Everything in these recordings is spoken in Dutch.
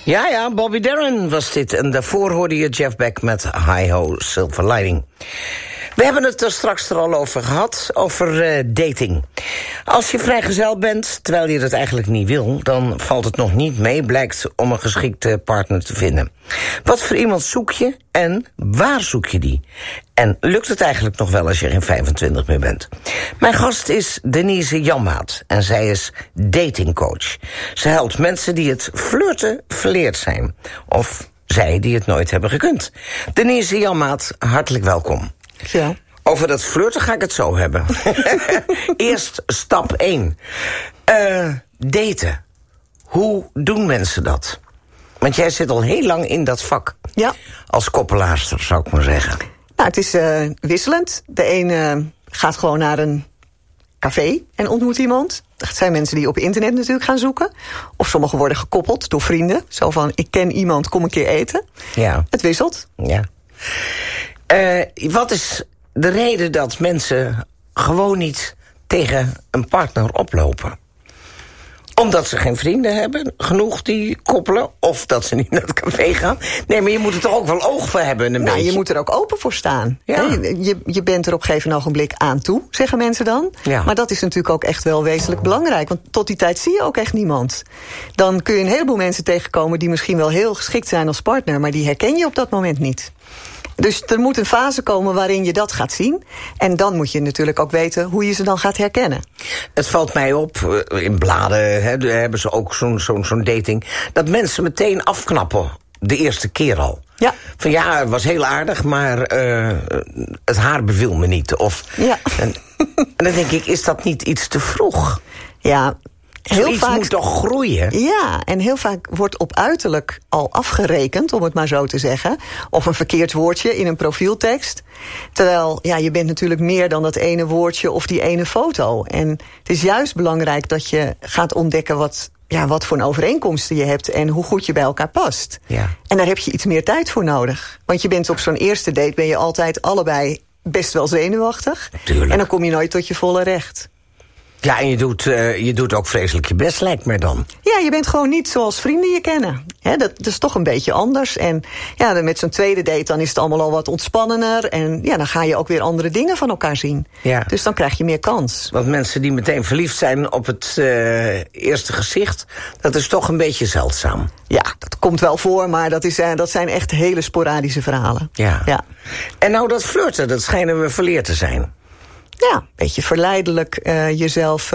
Ja, Bobby Darin was dit. En daarvoor hoorde je Jeff Beck met Hi-Ho Silver Lining. We hebben het er straks al over gehad, over dating. Als je vrijgezel bent, terwijl je dat eigenlijk niet wil, dan valt het nog niet mee, blijkt, om een geschikte partner te vinden. Wat voor iemand zoek je en waar zoek je die? En lukt het eigenlijk nog wel als je geen 25 meer bent? Mijn gast is Denise Janmaat en zij is datingcoach. Ze helpt mensen die het flirten verleerd zijn. Of zij die het nooit hebben gekund. Denise Janmaat, hartelijk welkom. Ja. Over dat flirten ga ik het zo hebben. Eerst stap 1. Daten. Hoe doen mensen dat? Want jij zit al heel lang in dat vak. Ja. Als koppelaarster, zou ik maar zeggen. Nou, het is wisselend. De een gaat gewoon naar een café en ontmoet iemand. Dat zijn mensen die op internet natuurlijk gaan zoeken. Of sommigen worden gekoppeld door vrienden. Zo van, ik ken iemand, kom een keer eten. Ja. Het wisselt. Ja. Wat is de reden dat mensen gewoon niet tegen een partner oplopen? Omdat ze geen vrienden hebben, genoeg die koppelen, of dat ze niet naar het café gaan. Nee, maar je moet er toch ook wel oog voor hebben, een beetje. Je moet er ook open voor staan. Ja. Je bent er op een gegeven ogenblik aan toe, zeggen mensen dan. Ja. Maar dat is natuurlijk ook echt wel wezenlijk belangrijk. Want tot die tijd zie je ook echt niemand. Dan kun je een heleboel mensen tegenkomen die misschien wel heel geschikt zijn als partner, maar die herken je op dat moment niet. Dus er moet een fase komen waarin je dat gaat zien. En dan moet je natuurlijk ook weten hoe je ze dan gaat herkennen. Het valt mij op, in bladen hebben ze ook zo'n dating, dat mensen meteen afknappen, de eerste keer al. Ja. Van ja, het was heel aardig, maar het haar beviel me niet. Of, Ja. En dan denk ik, is dat niet iets te vroeg? Ja. Zoiets moet toch groeien? Ja, en heel vaak wordt op uiterlijk al afgerekend, om het maar zo te zeggen. Of een verkeerd woordje in een profieltekst. Terwijl, ja, je bent natuurlijk meer dan dat ene woordje of die ene foto. En het is juist belangrijk dat je gaat ontdekken wat voor een overeenkomsten je hebt en hoe goed je bij elkaar past. Ja. En daar heb je iets meer tijd voor nodig. Want je bent op zo'n eerste date ben je altijd allebei best wel zenuwachtig. Tuurlijk. En dan kom je nooit tot je volle recht. Ja, en je doet ook vreselijk je best, lijkt me dan. Ja, je bent gewoon niet zoals vrienden je kennen. Dat is toch een beetje anders. En ja, met zo'n tweede date dan is het allemaal al wat ontspannender. En ja, dan ga je ook weer andere dingen van elkaar zien. Ja. Dus dan krijg je meer kans. Want mensen die meteen verliefd zijn op het eerste gezicht, dat is toch een beetje zeldzaam. Ja, dat komt wel voor, maar dat zijn echt hele sporadische verhalen. Ja. En nou, dat flirten, dat schijnen we verleerd te zijn. Ja, een beetje verleidelijk jezelf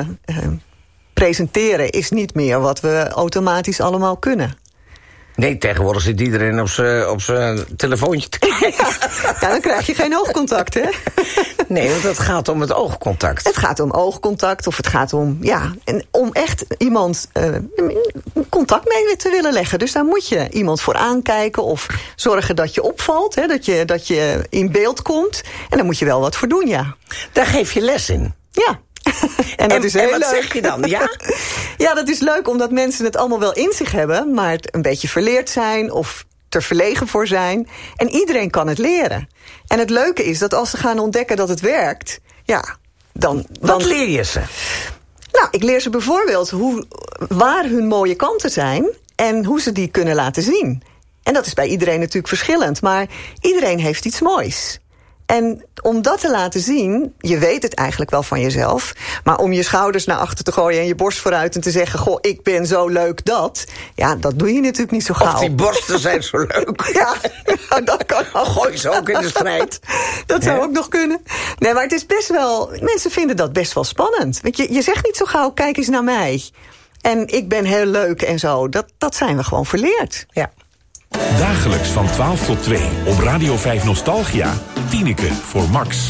presenteren is niet meer wat we automatisch allemaal kunnen. Nee, tegenwoordig zit iedereen op zijn telefoontje te kijken. Ja, dan krijg je geen oogcontact, hè? Nee, want het gaat om het oogcontact. Het gaat om oogcontact of het gaat om, om echt iemand contact mee te willen leggen. Dus daar moet je iemand voor aankijken of zorgen dat je opvalt, hè, dat je in beeld komt. En daar moet je wel wat voor doen, ja. Daar geef je les in. Ja. En dat is heel wat leuk. zeg je dan, ja? Ja, dat is leuk omdat mensen het allemaal wel in zich hebben, maar het een beetje verleerd zijn of te verlegen voor zijn. En iedereen kan het leren. En het leuke is dat als ze gaan ontdekken dat het werkt, dan Wat leer je ze? Nou, ik leer ze bijvoorbeeld waar hun mooie kanten zijn en hoe ze die kunnen laten zien. En dat is bij iedereen natuurlijk verschillend, maar iedereen heeft iets moois. En om dat te laten zien, je weet het eigenlijk wel van jezelf, maar om je schouders naar achter te gooien en je borst vooruit en te zeggen, goh, ik ben zo leuk dat doe je natuurlijk niet zo gauw. Of die borsten zijn zo leuk. Ja, dat kan ook. Gooi ze ook in de strijd. Dat zou ook nog kunnen. Nee, maar het is best wel, mensen vinden dat best wel spannend. Want je zegt niet zo gauw, kijk eens naar mij. En ik ben heel leuk en zo. Dat zijn we gewoon verleerd. Ja. Dagelijks van 12 tot 2 op Radio 5 Nostalgia. Tineke voor Max.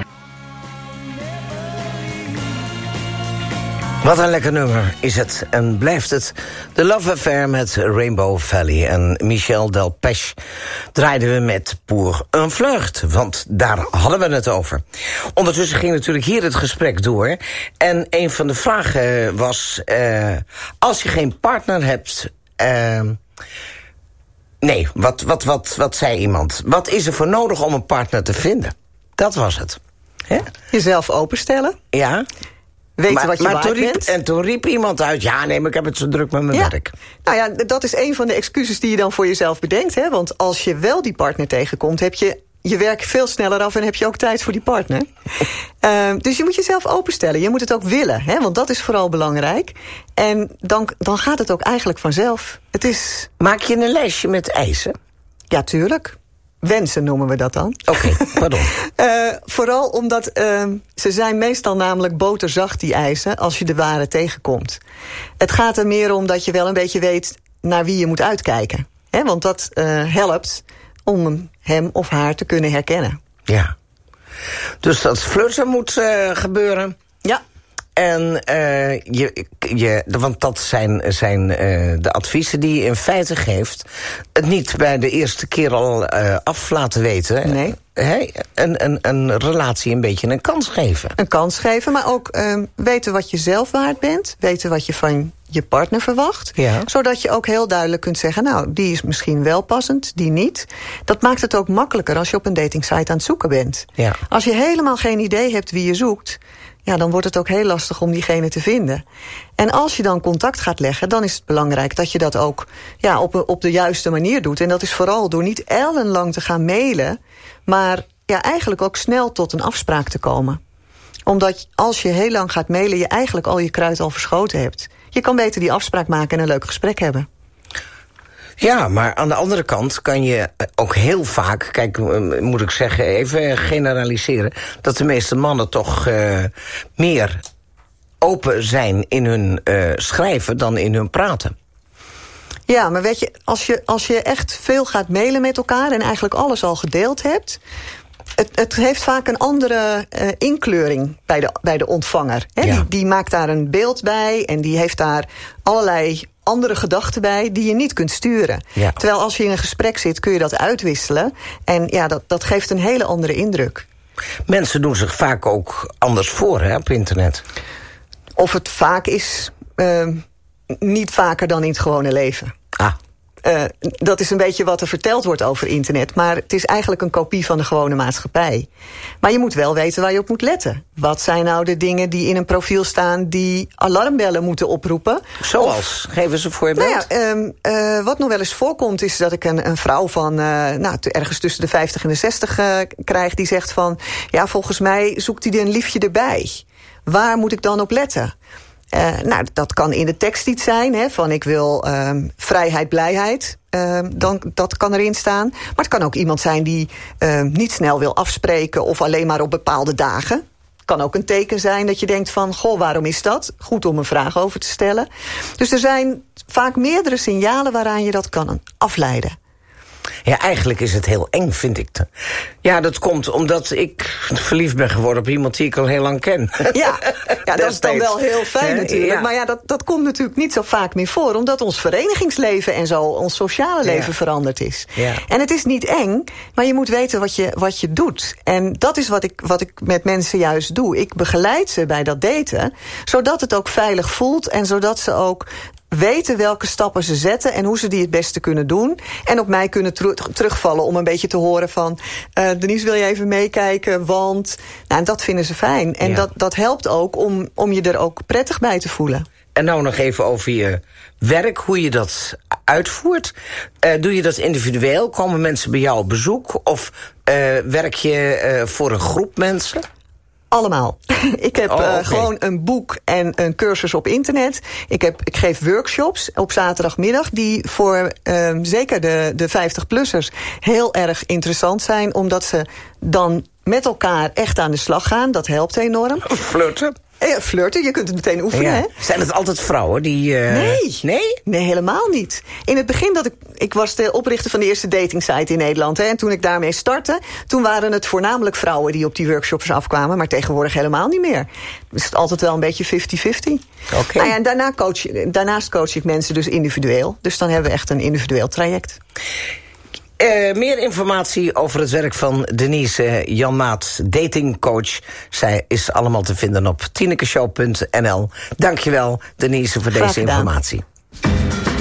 Wat een lekker nummer is het en blijft het. The Love Affair met Rainbow Valley en Michel Delpech draaiden we met Pour un Flirt, want daar hadden we het over. Ondertussen ging natuurlijk hier het gesprek door. En een van de vragen was, als je geen partner hebt, nee, wat zei iemand? Wat is er voor nodig om een partner te vinden? Dat was het. Hè? Jezelf openstellen. Ja. Weten wat je waard bent. En toen riep iemand uit, ja, nee, maar ik heb het zo druk met mijn werk. Nou ja, dat is een van de excuses die je dan voor jezelf bedenkt. Hè? Want als je wel die partner tegenkomt, heb je werk veel sneller af en heb je ook tijd voor die partner. Dus je moet jezelf openstellen. Je moet het ook willen, hè? Want dat is vooral belangrijk. En dan gaat het ook eigenlijk vanzelf. Maak je een lijstje met eisen? Ja, tuurlijk. Wensen noemen we dat dan. Oké, pardon. Vooral omdat ze zijn meestal namelijk boterzacht, die eisen, als je de ware tegenkomt. Het gaat er meer om dat je wel een beetje weet naar wie je moet uitkijken. Hè? Want dat helpt om hem of haar te kunnen herkennen. Ja. Dus dat flirten moet gebeuren. Ja. En want dat zijn de adviezen die je in feite geeft. Het niet bij de eerste keer al af laten weten. Nee. Een relatie een beetje een kans geven. Een kans geven, maar ook weten wat je zelf waard bent. Weten wat je van je partner verwacht. Ja. Zodat je ook heel duidelijk kunt zeggen, nou, die is misschien wel passend, die niet. Dat maakt het ook makkelijker als je op een datingsite aan het zoeken bent. Ja. Als je helemaal geen idee hebt wie je zoekt, ja, dan wordt het ook heel lastig om diegene te vinden. En als je dan contact gaat leggen, dan is het belangrijk dat je dat ook op de juiste manier doet. En dat is vooral door niet ellenlang te gaan mailen, maar eigenlijk ook snel tot een afspraak te komen. Omdat als je heel lang gaat mailen, je eigenlijk al je kruid al verschoten hebt. Je kan beter die afspraak maken en een leuk gesprek hebben. Ja, maar aan de andere kant kan je ook heel vaak, kijk, moet ik zeggen, even generaliseren, dat de meeste mannen toch meer open zijn in hun schrijven dan in hun praten. Ja, maar weet je, als je echt veel gaat mailen met elkaar en eigenlijk alles al gedeeld hebt, het heeft vaak een andere inkleuring bij de ontvanger. Hè? Ja. Die maakt daar een beeld bij en die heeft daar allerlei andere gedachten bij die je niet kunt sturen. Ja. Terwijl als je in een gesprek zit, kun je dat uitwisselen. En ja, dat geeft een hele andere indruk. Mensen doen zich vaak ook anders voor, hè, op internet. Of het vaak is, niet vaker dan in het gewone leven. Dat is een beetje wat er verteld wordt over internet. Maar het is eigenlijk een kopie van de gewone maatschappij. Maar je moet wel weten waar je op moet letten. Wat zijn nou de dingen die in een profiel staan die alarmbellen moeten oproepen? Zoals? Geef eens een voorbeeld. Nou ja, wat nog wel eens voorkomt is dat ik een vrouw van ergens tussen de 50 en de 60 krijg die zegt van, ja, volgens mij zoekt hij een liefje erbij. Waar moet ik dan op letten? Dat kan in de tekst iets zijn, hè, van ik wil vrijheid, blijheid. Dat kan erin staan. Maar het kan ook iemand zijn die niet snel wil afspreken of alleen maar op bepaalde dagen. Het kan ook een teken zijn dat je denkt van, goh, waarom is dat? Goed om een vraag over te stellen. Dus er zijn vaak meerdere signalen waaraan je dat kan afleiden. Ja, eigenlijk is het heel eng, vind ik. Ja, dat komt omdat ik verliefd ben geworden op iemand die ik al heel lang ken. Ja, dat is dan wel heel fijn natuurlijk. Ja. Maar ja, dat komt natuurlijk niet zo vaak meer voor, omdat ons verenigingsleven en zo, ons sociale leven veranderd is. Ja. En het is niet eng, maar je moet weten wat je doet. En dat is wat ik met mensen juist doe. Ik begeleid ze bij dat daten, zodat het ook veilig voelt en zodat ze ook weten welke stappen ze zetten en hoe ze die het beste kunnen doen. En op mij kunnen terugvallen om een beetje te horen van, Denise, wil je even meekijken? Want en dat vinden ze fijn. En dat helpt ook om je er ook prettig bij te voelen. En nou nog even over je werk, hoe je dat uitvoert. Doe je dat individueel? Komen mensen bij jou op bezoek? Of werk je voor een groep mensen? Allemaal. Ik heb gewoon een boek en een cursus op internet. Ik geef workshops op zaterdagmiddag die voor zeker de 50-plussers heel erg interessant zijn, omdat ze dan met elkaar echt aan de slag gaan. Dat helpt enorm. Flirten? Flirten, je kunt het meteen oefenen. Hè? Zijn het altijd vrouwen die... Nee, helemaal niet. In het begin ik was de oprichter van de eerste datingsite in Nederland. Hè, en toen ik daarmee startte, toen waren het voornamelijk vrouwen die op die workshops afkwamen. Maar tegenwoordig helemaal niet meer. Dus het is altijd wel een beetje 50-50. Okay. Nou ja, en daarnaast coach ik mensen dus individueel. Dus dan hebben we echt een individueel traject. Meer informatie over het werk van Denise Janmaat, datingcoach. Zij is allemaal te vinden op tinekeshow.nl. Dankjewel, Denise, voor deze informatie.